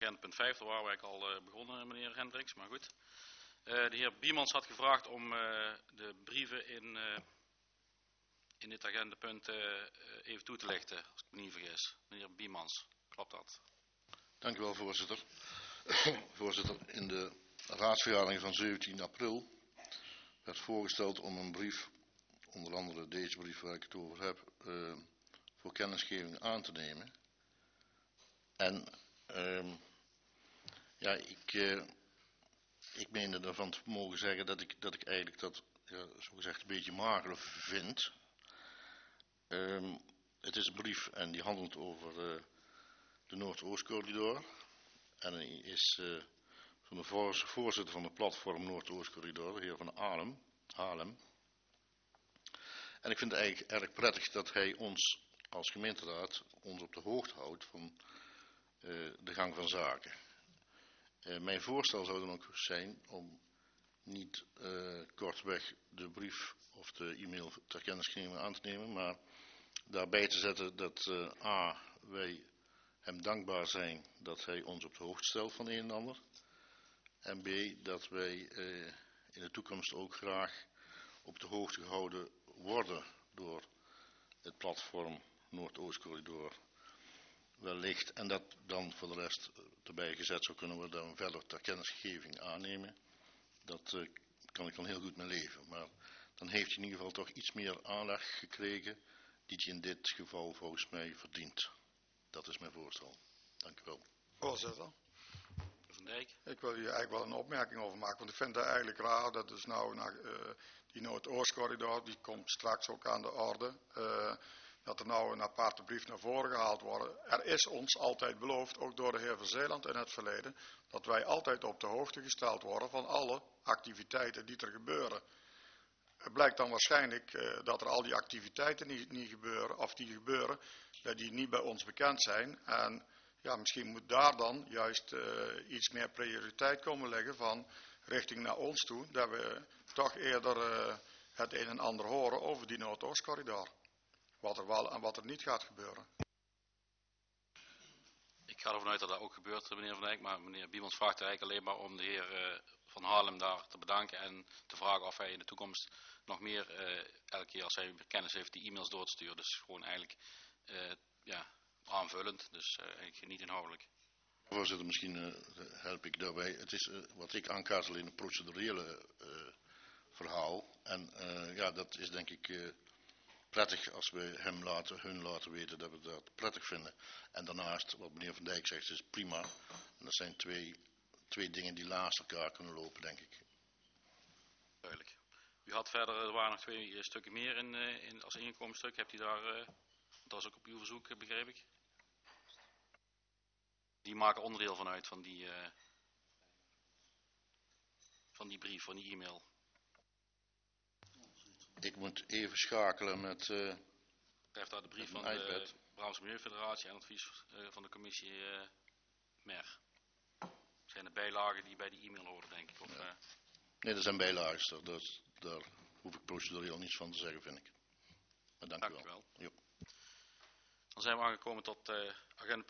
agenda punt 5, daar waren wij al begonnen, meneer Hendricks, maar goed. De heer Biemans had gevraagd om de brieven in dit agendapunt even toe te lichten, als ik me niet vergis. Meneer Biemans, klopt dat? Dank u wel, voorzitter. Voorzitter, in de raadsvergadering van 17 april werd voorgesteld om een brief, onder andere deze brief waar ik het over heb, voor kennisgeving aan te nemen. En ja, ik meende ervan te mogen zeggen dat ik eigenlijk dat zogezegd een beetje mager vind. Het is een brief en die handelt over de Noordoostcorridor. En die is van de voorzitter van de platform Noordoostcorridor, de heer Van Halem. En ik vind het eigenlijk erg prettig dat hij ons als gemeenteraad op de hoogte houdt van de gang van zaken. Mijn voorstel zou dan ook zijn om niet kortweg de brief of de e-mail ter kennisgeving aan te nemen, maar daarbij te zetten dat a, wij hem dankbaar zijn dat hij ons op de hoogte stelt van een en ander. En b, dat wij in de toekomst ook graag op de hoogte gehouden worden door het platform Noordoostcorridor wellicht. En dat dan voor de rest erbij gezet zou kunnen worden dan verder ter kennisgeving aannemen. Dat kan ik dan heel goed mee leven. Maar dan heeft hij in ieder geval toch iets meer aandacht gekregen die hij in dit geval volgens mij verdient. Dat is mijn voorstel. Dank u wel. Voorzitter. Van Dijk. Ik wil hier eigenlijk wel een opmerking over maken, want ik vind het eigenlijk raar dat dus nou die Noordoostcorridor, die komt straks ook aan de orde, dat er nou een aparte brief naar voren gehaald wordt. Er is ons altijd beloofd, ook door de heer Verzeeland in het verleden, dat wij altijd op de hoogte gesteld worden van alle activiteiten die er gebeuren. Het blijkt dan waarschijnlijk dat er al die activiteiten niet gebeuren, of die gebeuren, die niet bij ons bekend zijn. En ja, misschien moet daar dan juist iets meer prioriteit komen liggen van richting naar ons toe, dat we toch eerder het een en ander horen over die Noordoostcorridor. Wat er wel en wat er niet gaat gebeuren. Ik ga ervan uit dat dat ook gebeurt, meneer Van Dijk, maar meneer Biemans vraagt er eigenlijk alleen maar om de heer Van Halem daar te bedanken en te vragen of hij in de toekomst nog meer, elke keer als hij kennis heeft, die e-mails door te sturen. Dus gewoon eigenlijk aanvullend, dus eigenlijk niet inhoudelijk. Voorzitter, misschien help ik daarbij. Het is wat ik aankaart alleen een procedurele verhaal. En ja, dat is denk ik prettig als we hun laten weten dat we dat prettig vinden. En daarnaast, wat meneer Van Dijk zegt, is prima. En dat zijn twee dingen die naast elkaar kunnen lopen, denk ik. Duidelijk. U had verder, er waren nog 2 stukken meer als inkomenstuk. Hebt u daar, dat is ook op uw verzoek, begreep ik? Die maken onderdeel van uit van die brief, van die e-mail. Ik moet even schakelen met Betreft daar de brief van de Brabantse Milieufederatie en advies van de commissie MER. Zijn de bijlagen die bij die e-mail horen, denk ik? Of, ja. Nee, dat zijn bijlagen. Daar hoef ik procedureel niets van te zeggen, vind ik. Maar dank u wel. Dan zijn we aangekomen tot agenda